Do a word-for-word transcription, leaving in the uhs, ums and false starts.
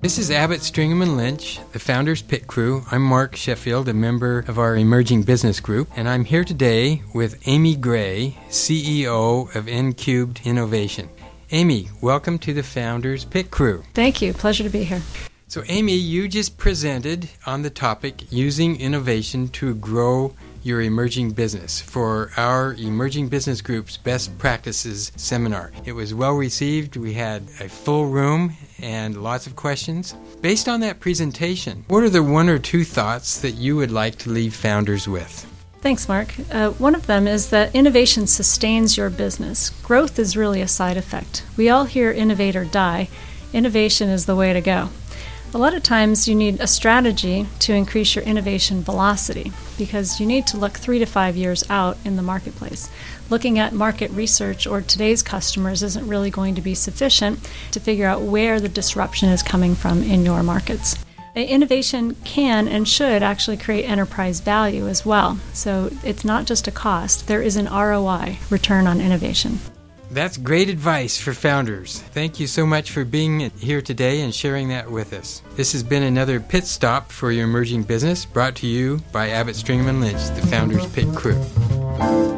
This is Abbott, Stringham and Lynch, the Founders Pit Crew. I'm Mark Sheffield, a member of our Emerging Business Group, and I'm here today with Amy Gray, C E O of N Cubed Innovation. Amy, welcome to the Founders Pit Crew. Thank you. Pleasure to be here. So, Amy, you just presented on the topic using innovation to grow your emerging business for our Emerging Business Group's Best Practices seminar. It was well received. We had a full room and lots of questions. Based on that presentation, what are the one or two thoughts that you would like to leave founders with? Thanks, Mark. Uh, one of them is that innovation sustains your business. Growth is really a side effect. We all hear innovate or die. Innovation is the way to go. A lot of times you need a strategy to increase your innovation velocity because you need to look three to five years out in the marketplace. Looking at market research or today's customers isn't really going to be sufficient to figure out where the disruption is coming from in your markets. Innovation can and should actually create enterprise value as well. So it's not just a cost, there is an R O I, return on innovation. That's great advice for founders. Thank you so much for being here today and sharing that with us. This has been another pit stop for your emerging business, brought to you by Abbott, Stringham and Lynch, the Founders Pit Crew.